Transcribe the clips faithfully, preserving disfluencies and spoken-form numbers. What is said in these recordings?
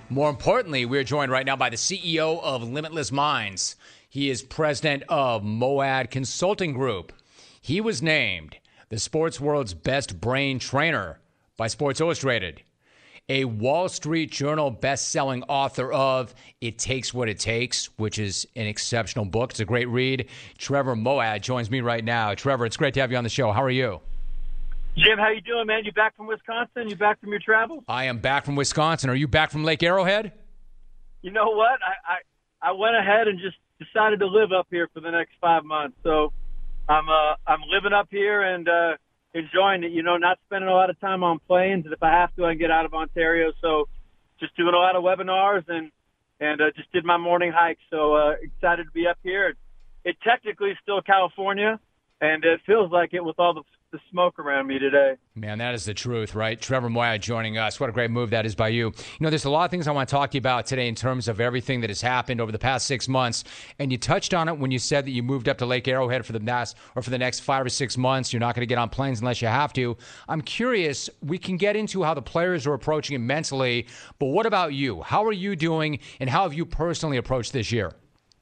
More importantly, we're joined right now by the C E O of Limitless Minds. He is president of Moad Consulting Group. He was named the sports world's best brain trainer by Sports Illustrated, a Wall Street Journal best-selling author of It Takes What It Takes, which is an exceptional book. It's a great read. Trevor Moawad joins me right now. Trevor, it's great to have you on the show. How are you? Jim, how you doing, man? You back from Wisconsin? You back from your travels? I am back from Wisconsin. Are you back from Lake Arrowhead? You know what? I, I, I went ahead and just decided to live up here for the next five months. So I'm uh, I'm living up here and uh, enjoying it. You know, not spending a lot of time on planes. And if I have to, I can get out of Ontario. So just doing a lot of webinars and and uh, just did my morning hike. So uh, excited to be up here. It, it technically is still California, and it feels like it with all the the smoke around me today. Man, that is the truth, right? Trevor Moya joining us. What a great move that is by you. You know, there's a lot of things I want to talk to you about today in terms of everything that has happened over the past six months. And you touched on it when you said that you moved up to Lake Arrowhead for the next, or for the next five or six months. You're not going to get on planes unless you have to. I'm curious, we can get into how the players are approaching it mentally, but what about you? How are you doing, and how have you personally approached this year?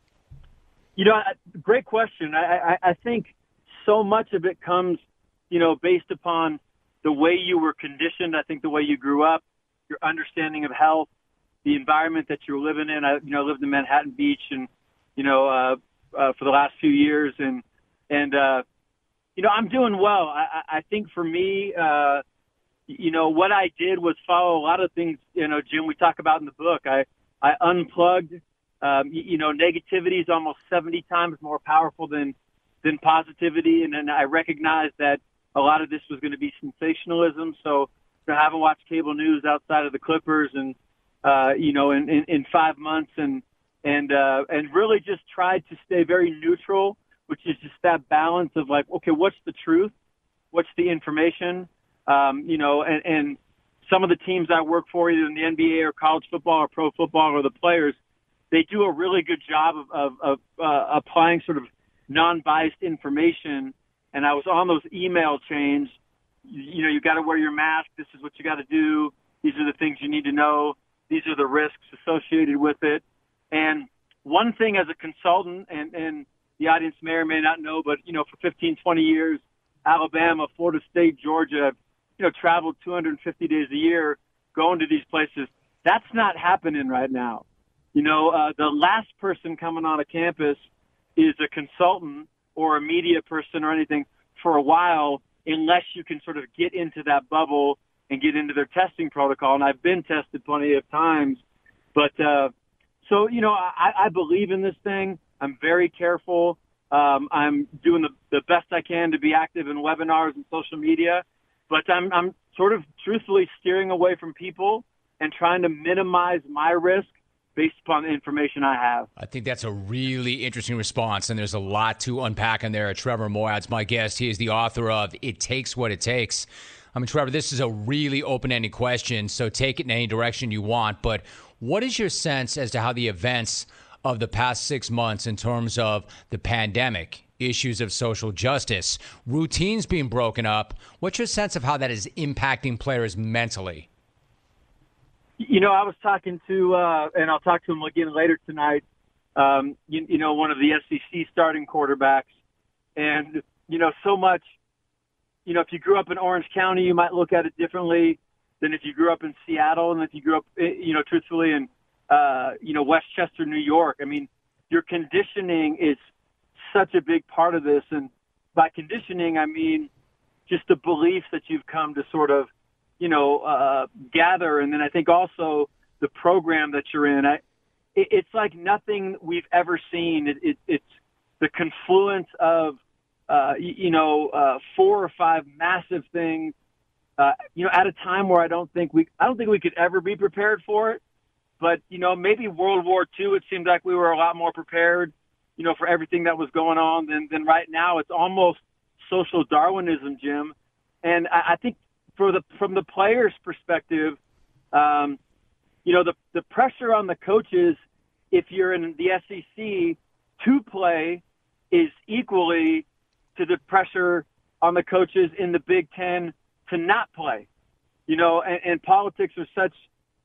You know, great question. I, I, I think so much of it comes you know, based upon the way you were conditioned. I think the way you grew up, your understanding of health, the environment that you're living in. I, you know, lived in Manhattan Beach and, you know, uh, uh, for the last few years. And, and, uh, you know, I'm doing well. I, I think for me, uh, you know, what I did was follow a lot of things, you know, Jim, we talk about in the book. I, I unplugged, um, you, you know, negativity is almost seventy times more powerful than, than positivity. And then I recognized that a lot of this was going to be sensationalism. So I haven't watched cable news outside of the Clippers and, uh, you know, in, in, in five months and, and, uh, and really just tried to stay very neutral, which is just that balance of like, okay, what's the truth? What's the information? Um, you know, and, and some of the teams I work for, either in the N B A or college football or pro football or the players, they do a really good job of, of, of uh, applying sort of non-biased information. And I was on those email chains. You, you know, you got to wear your mask. This is what you got to do. These are the things you need to know. These are the risks associated with it. And one thing as a consultant, and, and the audience may or may not know, but, you know, for fifteen, twenty years, Alabama, Florida State, Georgia, you know, traveled two hundred fifty days a year going to these places. That's not happening right now. You know, uh, the last person coming on a campus is a consultant or a media person or anything for a while, unless you can sort of get into that bubble and get into their testing protocol. And I've been tested plenty of times. But, uh, so, you know, I, I believe in this thing. I'm very careful. Um, I'm doing the, the best I can to be active in webinars and social media. But I'm, I'm sort of truthfully steering away from people and trying to minimize my risk based upon the information I have. I think that's a really interesting response, and there's a lot to unpack in there. Trevor Moawad, my guest. He is the author of It Takes What It Takes. I mean, Trevor, this is a really open-ended question, so take it in any direction you want. But what is your sense as to how the events of the past six months in terms of the pandemic, issues of social justice, routines being broken up, what's your sense of how that is impacting players mentally? You know, I was talking to, uh, and I'll talk to him again later tonight, um, you, you know, one of the S E C starting quarterbacks. And, you know, so much, you know, if you grew up in Orange County, you might look at it differently than if you grew up in Seattle and if you grew up, you know, truthfully in, uh, you know, Westchester, New York. I mean, your conditioning is such a big part of this. And by conditioning, I mean just the beliefs that you've come to sort of, you know, uh, gather. And then I think also the program that you're in, I, it, it's like nothing we've ever seen. It, it, it's the confluence of, uh, you, you know, uh, four or five massive things, uh, you know, at a time where I don't think we, I don't think we could ever be prepared for it. But, you know, maybe World War Two, it seemed like we were a lot more prepared, you know, for everything that was going on than, than right now. It's almost social Darwinism, Jim. And I, I think, For the from the players' perspective, um, you know, the the pressure on the coaches, if you're in the S E C, to play is equally to the pressure on the coaches in the Big Ten to not play. You know, and, and politics are such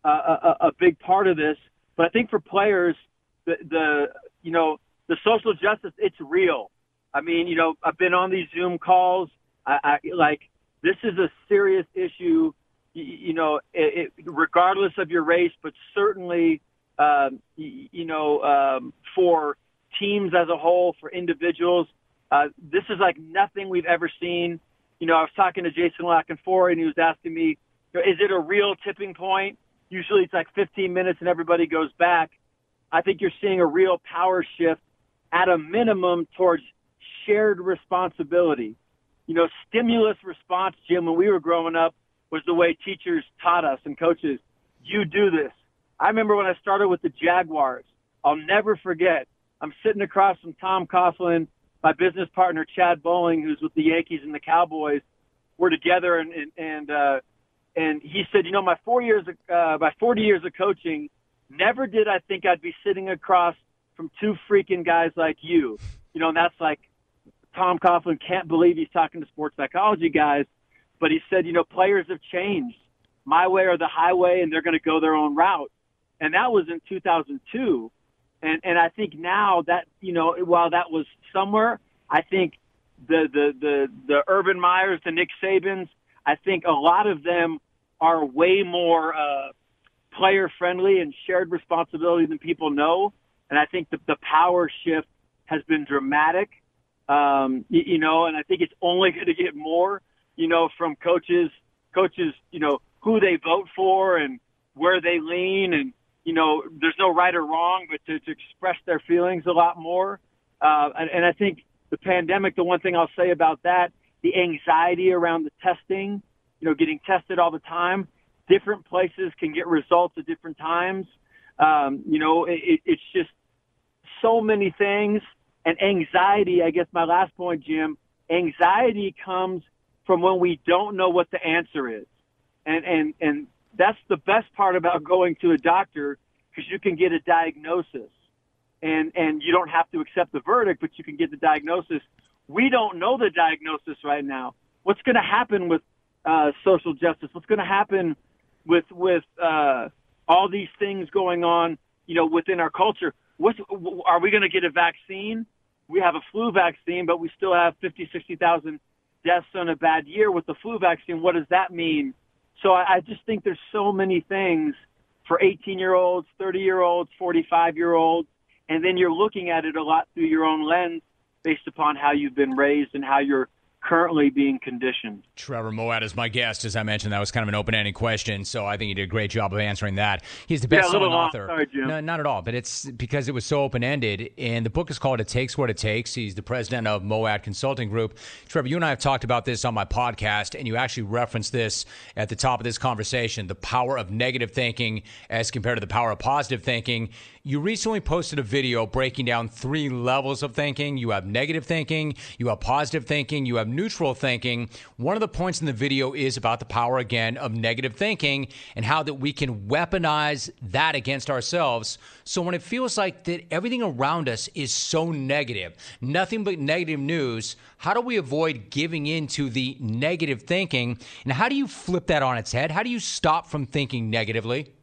a, a, a big part of this. But I think for players, the, the you know, the social justice, it's real. I mean, you know, I've been on these Zoom calls. I, I like this is a serious issue, you, you know, it, it, regardless of your race, but certainly, um, you, you know, um, for teams as a whole, for individuals, uh, this is like nothing we've ever seen. You know, I was talking to Jason Lockenfora, and he was asking me, is it a real tipping point? Usually it's like fifteen minutes and everybody goes back. I think you're seeing a real power shift at a minimum towards shared responsibility. You know, stimulus response, Jim, when we were growing up was the way teachers taught us and coaches. You do this. I remember when I started with the Jaguars. I'll never forget. I'm sitting across from Tom Coughlin, my business partner, Chad Bowling, who's with the Yankees and the Cowboys. We're together, and, and, and, uh, and he said, you know, my four years, of, uh, my forty years of coaching, never did I think I'd be sitting across from two freaking guys like you. You know, and that's like, Tom Coughlin can't believe he's talking to sports psychology guys, but he said, you know, players have changed, my way or the highway, and they're going to go their own route. And that was in two thousand two. And, and I think now that, you know, while that was somewhere, I think the, the, the, the Urban Meyers, the Nick Sabans, I think a lot of them are way more uh, player-friendly and shared responsibility than people know. And I think the, the power shift has been dramatic, um, you, you know, and I think it's only going to get more, you know, from coaches, coaches, you know, who they vote for and where they lean. And, you know, there's no right or wrong, but to, to express their feelings a lot more. Uh, and, and I think the pandemic, the one thing I'll say about that, the anxiety around the testing, you know, getting tested all the time. Different places can get results at different times. Um, you know, it, it's just so many things. And anxiety, I guess my last point, Jim, anxiety comes from when we don't know what the answer is. And, and, and that's the best part about going to a doctor, because you can get a diagnosis. And, and you don't have to accept the verdict, but you can get the diagnosis. We don't know the diagnosis right now. What's going to happen with uh, social justice? What's going to happen with with uh, all these things going on, you know, within our culture? What's, are we going to get a vaccine? We have a flu vaccine, but we still have fifty, sixty thousand deaths on a bad year with the flu vaccine. What does that mean? So I, I just think there's so many things for eighteen-year-olds, thirty-year-olds, forty-five-year-olds, and then you're looking at it a lot through your own lens, based upon how you've been raised and how you're currently being conditioned. Trevor Moawad is my guest. As I mentioned, that was kind of an open-ended question, so I think you did a great job of answering that. He's the best-selling yeah, author. Sorry, Jim. No, not at all, but it's because it was so open-ended, and the book is called It Takes What It Takes. He's the president of Moawad Consulting Group. Trevor, you and I have talked about this on my podcast, and you actually referenced this at the top of this conversation, the power of negative thinking as compared to the power of positive thinking. You recently posted a video breaking down three levels of thinking. You have negative thinking, you have positive thinking, you have neutral thinking. One of the points in the video is about the power, again, of negative thinking and how that we can weaponize that against ourselves. So when it feels like that everything around us is so negative, nothing but negative news, how do we avoid giving into the negative thinking? And how do you flip that on its head? How do you stop from thinking negatively?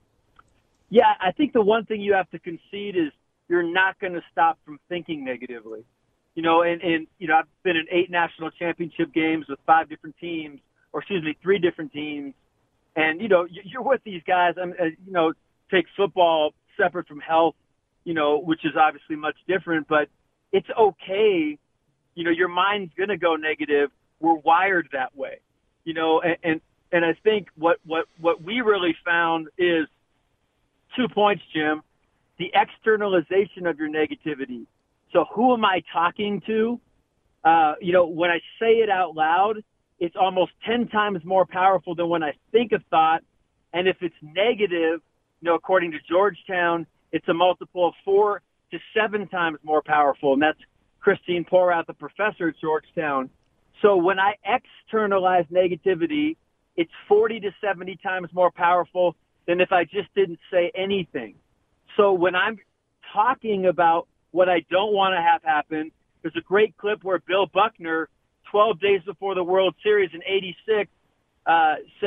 Yeah, I think the one thing you have to concede is you're not going to stop from thinking negatively. You know, and, and, you know, I've been in eight national championship games with five different teams, or excuse me, three different teams. And, you know, you're with these guys, I mean, you know, take football separate from health, you know, which is obviously much different, but it's okay. You know, your mind's going to go negative. We're wired that way, you know, and, and, and I think what, what, what we really found is, two points, Jim. The externalization of your negativity. So who am I talking to? Uh, you know, when I say it out loud, it's almost ten times more powerful than when I think a thought. And if it's negative, you know, according to Georgetown, it's a multiple of four to seven times more powerful. And that's Christine Porath, the professor at Georgetown. So when I externalize negativity, it's forty to seventy times more powerful than if I just didn't say anything. So when I'm talking about what I don't want to have happen, there's a great clip where Bill Buckner, twelve days before the World Series in eighty-six, uh, says,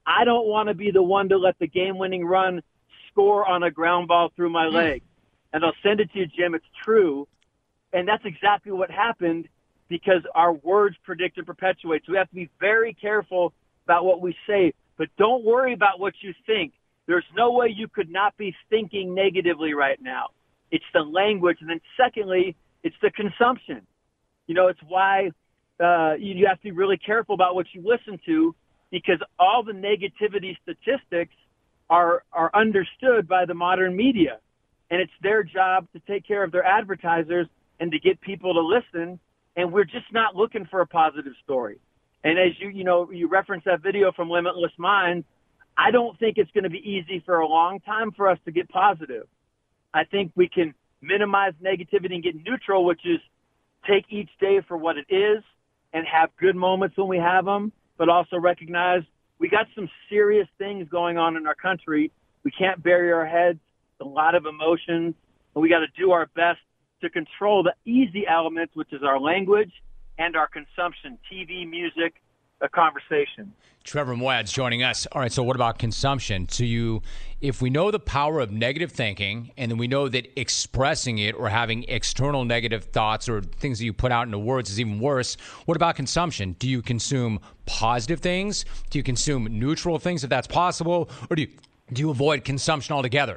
I don't want to be the one to let the game-winning run score on a ground ball through my leg. And I'll send it to you, Jim. It's true. And that's exactly what happened because our words predict and perpetuate. So we have to be very careful about what we say. But don't worry about what you think. There's no way you could not be thinking negatively right now. It's the language. And then secondly, it's the consumption. You know, it's why uh, you, you have to be really careful about what you listen to because all the negativity statistics are are understood by the modern media. And it's their job to take care of their advertisers and to get people to listen. And we're just not looking for a positive story. And as you, you know, you referenced that video from Limitless Minds, I don't think it's going to be easy for a long time for us to get positive. I think we can minimize negativity and get neutral, which is take each day for what it is and have good moments when we have them, but also recognize we got some serious things going on in our country. We can't bury our heads, a lot of emotions, and we got to do our best to control the easy elements, which is our language and our consumption, T V, music, a conversation. Trevor Moawad joining us. All right, so what about consumption? So you, if we know the power of negative thinking, and then we know that expressing it or having external negative thoughts or things that you put out into words is even worse, what about consumption? Do you consume positive things? Do you consume neutral things if that's possible? Or do you, do you avoid consumption altogether?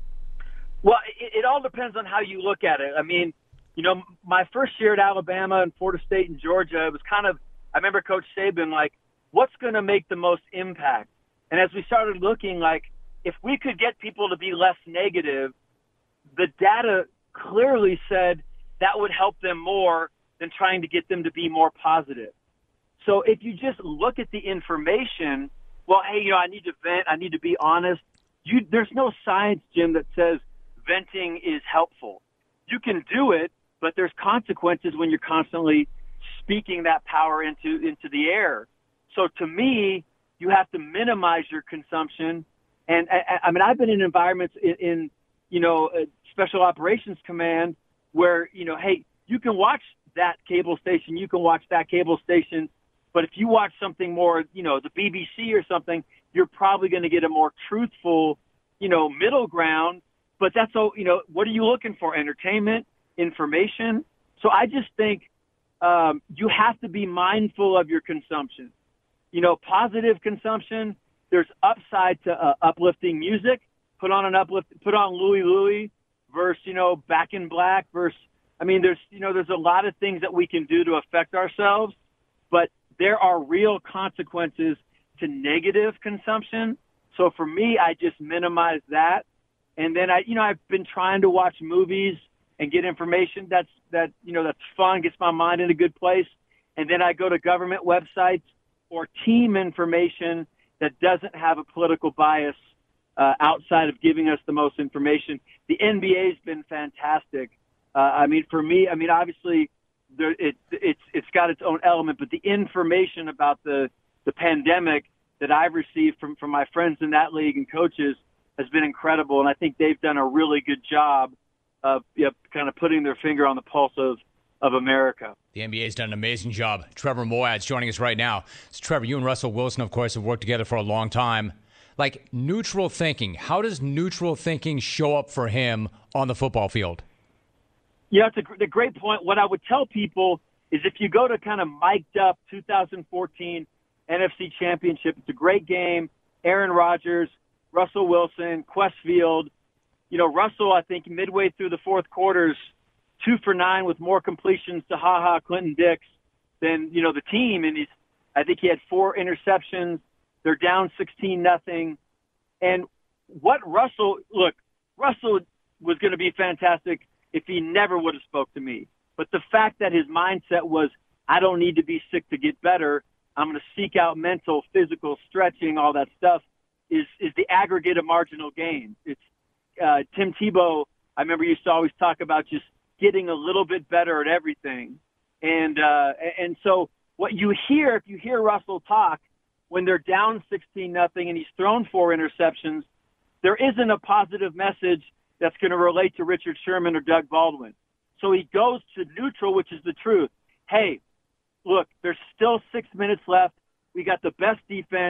Well, it, it all depends on how you look at it. I mean, you know, my first year at Alabama and Florida State and Georgia, it was kind of, I remember Coach Saban, like, what's going to make the most impact? And as we started looking, like, if we could get people to be less negative, the data clearly said that would help them more than trying to get them to be more positive. So if you just look at the information, well, hey, you know, I need to vent, I need to be honest. You, there's no science, Jim, that says venting is helpful. You can do it, but there's consequences when you're constantly speaking that power into into the air. So to me, you have to minimize your consumption. And I, I mean, I've been in environments in, in you know, a Special Operations Command where, you know, hey, you can watch that cable station, you can watch that cable station, but if you watch something more, you know, the B B C or something, you're probably going to get a more truthful, you know, middle ground. But that's all, you know, what are you looking for? Entertainment, information. So I just think um, you have to be mindful of your consumption. You know, positive consumption, there's upside to uh, uplifting music. Put on an uplift, put on Louie Louie versus, you know, Back in Black versus, I mean, there's, you know, there's a lot of things that we can do to affect ourselves, but there are real consequences to negative consumption. So for me, I just minimize that. And then I, you know, I've been trying to watch movies and get information that's, that, you know, that's fun, gets my mind in a good place. And then I go to government websites or team information that doesn't have a political bias uh, outside of giving us the most information. The N B A has been fantastic. Uh, I mean, for me, I mean, obviously there, it, it's, it's got its own element, but the information about the, the pandemic that I've received from, from my friends in that league and coaches has been incredible. And I think they've done a really good job of, you know, kind of putting their finger on the pulse of, of America. The N B A has done an amazing job. Trevor Moawad joining us right now. So Trevor, you and Russell Wilson, of course, have worked together for a long time. Like, neutral thinking, how does neutral thinking show up for him on the football field? Yeah, it's a, a great point. What I would tell people is if you go to kind of mic'd up two thousand fourteen N F C Championship, it's a great game. Aaron Rodgers, Russell Wilson, Quest Field. You know, Russell, I think midway through the fourth quarters, two for nine with more completions to Ha-Ha Clinton Dix than, you know, the team. And he's, I think he had four interceptions. They're down sixteen nothing. And what Russell, look, Russell was going to be fantastic if he never would have spoke to me. But the fact that his mindset was, I don't need to be sick to get better. I'm going to seek out mental, physical, stretching, all that stuff is, is the aggregate of marginal gains. It's uh, Tim Tebow, I remember used to always talk about just getting a little bit better at everything. And, uh, and so what you hear, if you hear Russell talk when they're down sixteen nothing and he's thrown four interceptions, there isn't a positive message that's going to relate to Richard Sherman or Doug Baldwin. So he goes to neutral, which is the truth. Hey, look, there's still six minutes left. We got the best defense.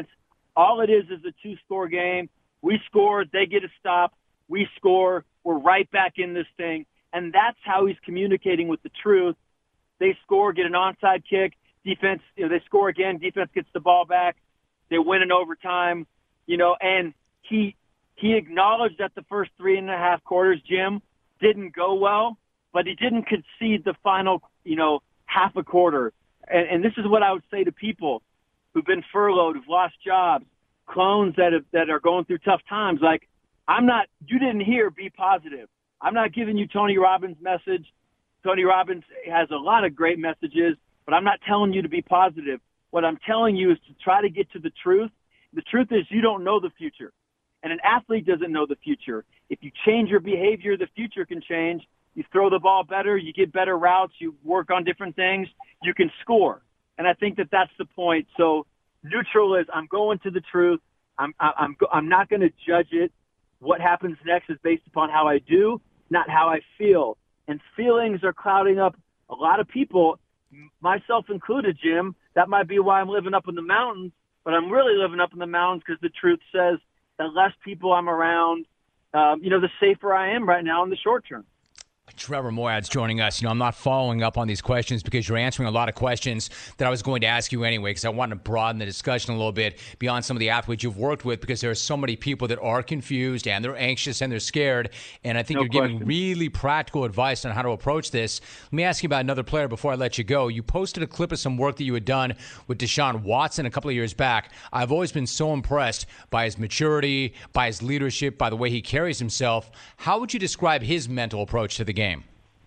all it is is a two-score game. We score, they get a stop, we score, we're right back in this thing. And that's how he's communicating with the truth. They score, get an onside kick, defense, you know, they score again, defense gets the ball back, they win in overtime, you know, and he he acknowledged that the first three and a half quarters, Jim, didn't go well, but he didn't concede the final, you know, half a quarter. And, and this is what I would say to people who've been furloughed, who've lost jobs, clones that have, that are going through tough times. Like, I'm not, you didn't hear be positive. I'm not giving you Tony Robbins' message. Tony Robbins has a lot of great messages, but I'm not telling you to be positive. What I'm telling you is to try to get to the truth. The truth is you don't know the future, and an athlete doesn't know the future. If you change your behavior, the future can change. You throw the ball better, you get better routes, you work on different things, you can score. And I think that that's the point. So neutral is I'm going to the truth. I'm I'm I'm not going to judge it. What happens next is based upon how I do, not how I feel. And feelings are clouding up a lot of people, myself included, Jim. That might be why I'm living up in the mountains, but I'm really living up in the mountains because the truth says the less people I'm around, um, you know, the safer I am right now in the short term. Trevor Moawad joining us. You know, I'm not following up on these questions because you're answering a lot of questions that I was going to ask you anyway, because I wanted to broaden the discussion a little bit beyond some of the athletes you've worked with, because there are so many people that are confused and they're anxious and they're scared. And I think No you're question. giving really practical advice on how to approach this. Let me ask you about another player before I let you go. You posted a clip of some work that you had done with Deshaun Watson a couple of years back. I've always been so impressed by his maturity, by his leadership, by the way he carries himself. How would you describe his mental approach to the game?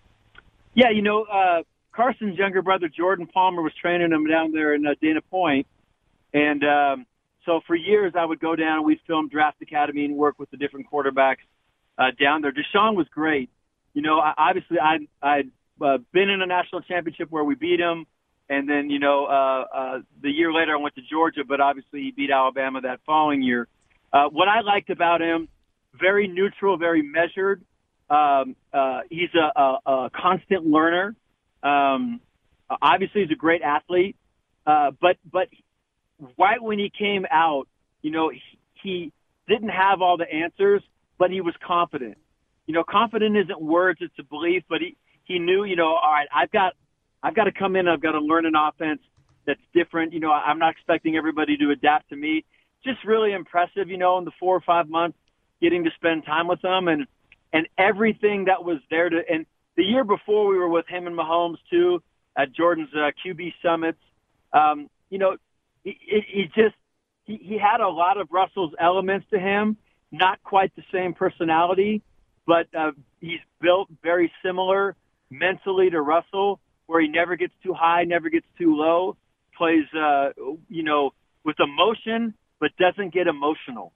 Yeah, you know, uh, Carson's younger brother, Jordan Palmer, was training him down there in uh, Dana Point. And um, so for years I would go down and we'd film Draft Academy and work with the different quarterbacks uh, down there. Deshaun was great. You know, I, obviously I'd, I'd uh, been in a national championship where we beat him. And then, you know, uh, uh, the year later I went to Georgia, but obviously he beat Alabama that following year. Uh, what I liked about him, very neutral, very measured. Um, uh, he's a, a, a constant learner. Um, obviously, he's a great athlete. Uh, but but right when he came out, you know, he, he didn't have all the answers, but he was confident. You know, confident isn't words; it's a belief. But he, he knew, you know, all right, I've got I've got to come in. I've got to learn an offense that's different. You know, I'm not expecting everybody to adapt to me. Just really impressive, you know, in the four or five months getting to spend time with them and. And everything that was there to, and the year before we were with him and Mahomes too at Jordan's uh, Q B summits. Um, you know, he, he just he, he had a lot of Russell's elements to him. Not quite the same personality, but uh, he's built very similar mentally to Russell, where he never gets too high, never gets too low. Plays, uh, you know, with emotion, but doesn't get emotional.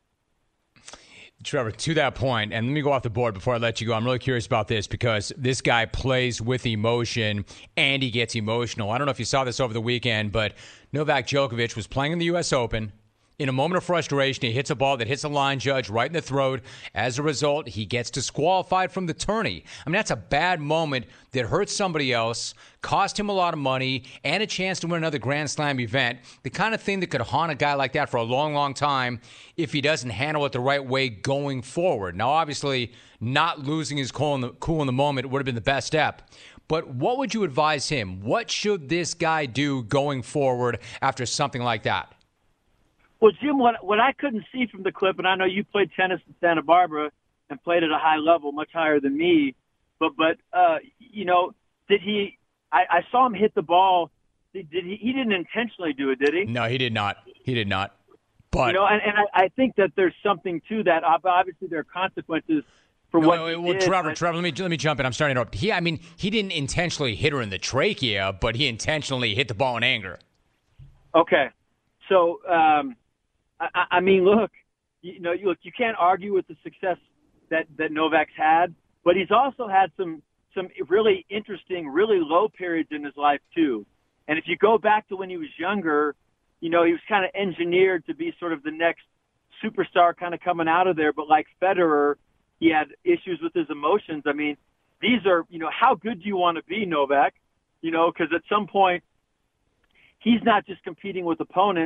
Trevor, to that point, and let me go off the board before I let you go. I'm really curious about this because this guy plays with emotion and he gets emotional. I don't know if you saw this over the weekend, but Novak Djokovic was playing in the U S Open. In a moment of frustration, he hits a ball that hits a line judge right in the throat. As a result, he gets disqualified from the tourney. I mean, that's a bad moment that hurts somebody else, cost him a lot of money, and a chance to win another Grand Slam event. The kind of thing that could haunt a guy like that for a long, long time if he doesn't handle it the right way going forward. Now, obviously, not losing his cool in the, cool in the moment would have been the best step. But what would you advise him? What should this guy do going forward after something like that? Well, Jim, what, what I couldn't see from the clip, and I know you played tennis in Santa Barbara and played at a high level, much higher than me, but, but uh, you know, did he I, – I saw him hit the ball. Did, did he – he didn't intentionally do it, did he? No, he did not. He did not. But You know, and, and I, I think that there's something to that. Obviously, there are consequences for no, what wait, he well, did. Trevor, but, Trevor, let me let me jump in. I'm starting to interrupt. He, I mean, he didn't intentionally hit her in the trachea, but he intentionally hit the ball in anger. Okay. So, um, I, I mean, look, you know, you, look, you can't argue with the success that, that Novak's had, but he's also had some, some really interesting, really low periods in his life too. And if you go back to when he was younger, you know, he was kind of engineered to be sort of the next superstar kind of coming out of there. But like Federer, he had issues with his emotions. I mean, these are, you know, how good do you want to be, Novak? You know, because at some point, he's not just competing with opponents.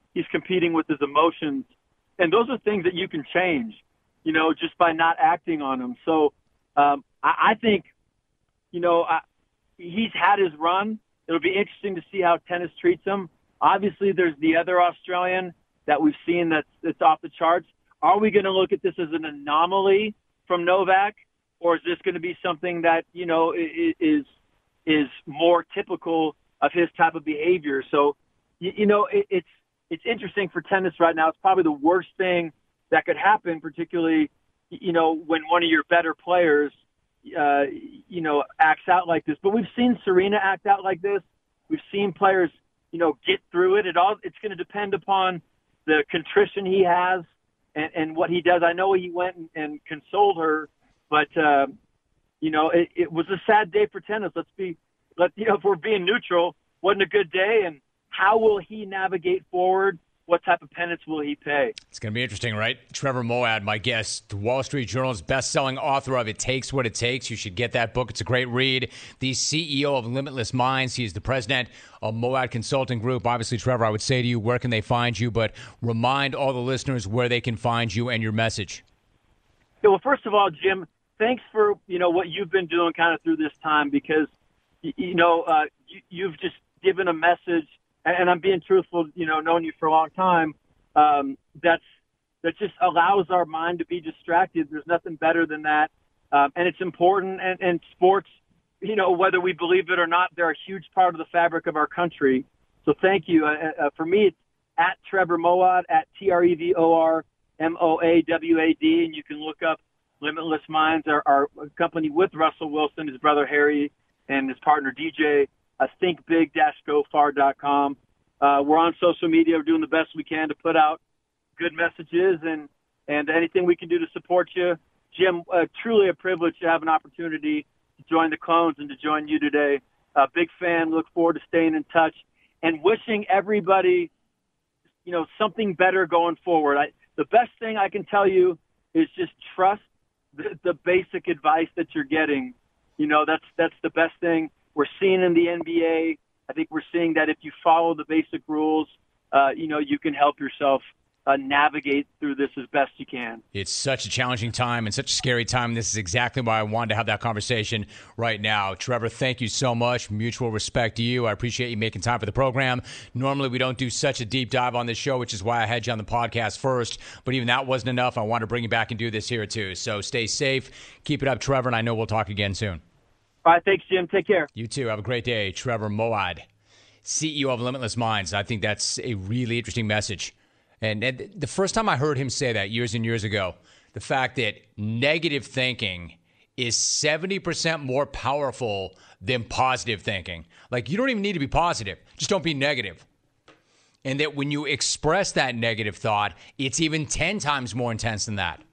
he's competing with his emotions. And those are things that you can change, you know, just by not acting on them. So um, I, I think, you know, I, he's had his run. It'll be interesting to see how tennis treats him. Obviously, there's the other Australian that we've seen that's, that's off the charts. Are we going to look at this as an anomaly from Novak, or is this going to be something that, you know, is is more typical of his type of behavior? So, you, you know, it, it's it's interesting for tennis right now. It's probably the worst thing that could happen, particularly, you know, when one of your better players, uh, you know, acts out like this. But we've seen Serena act out like this. We've seen players, you know, get through it. It all it's going to depend upon the contrition he has and, and what he does. I know he went and, and consoled her, but uh, you know, it, it was a sad day for tennis. Let's be, let you know, if we're being neutral, wasn't a good day. And how will he navigate forward? What type of penance will he pay? It's going to be interesting, right? Trevor Moawad, my guest, the Wall Street Journal's best-selling author of It Takes What It Takes. You should get that book. It's a great read. The C E O of Limitless Minds. He is the president of Moawad Consulting Group. Obviously, Trevor, I would say to you, where can they find you? But remind all the listeners where they can find you and your message. Yeah, well, first of all, Jim, thanks for, you know, what you've been doing kind of through this time, because, you know, uh, you, you've just given a message, and I'm being truthful, you know, knowing you for a long time, um, that's, that just allows our mind to be distracted. There's nothing better than that. Um, and it's important. And, and sports, you know, whether we believe it or not, they're a huge part of the fabric of our country. So thank you. Uh, uh, for me, it's at Trevor Moawad, at T R E V O R M O A W A D. And you can look up Limitless Minds, our, our company with Russell Wilson, his brother Harry, and his partner D J. Uh, think big dash go far dot com. Uh, we're on social media. We're doing the best we can to put out good messages and, and anything we can do to support you. Jim, uh, truly a privilege to have an opportunity to join the Clones and to join you today. A uh, big fan. Look forward to staying in touch and wishing everybody, you know, something better going forward. I, the best thing I can tell you is just trust the, the basic advice that you're getting. You know, that's that's the best thing. We're seeing in the N B A, I think we're seeing that if you follow the basic rules, uh, you know, you can help yourself uh, navigate through this as best you can. It's such a challenging time and such a scary time. This is exactly why I wanted to have that conversation right now. Trevor, thank you so much. Mutual respect to you. I appreciate you making time for the program. Normally, we don't do such a deep dive on this show, which is why I had you on the podcast first. But even that wasn't enough. I want to bring you back and do this here, too. So stay safe. Keep it up, Trevor, and I know we'll talk again soon. All right, thanks, Jim. Take care. You too. Have a great day. Trevor Moawad, C E O of Limitless Minds. I think that's a really interesting message. And, and the first time I heard him say that years and years ago, the fact that negative thinking is seventy percent more powerful than positive thinking. Like, you don't even need to be positive. Just don't be negative. And that when you express that negative thought, it's even ten times more intense than that.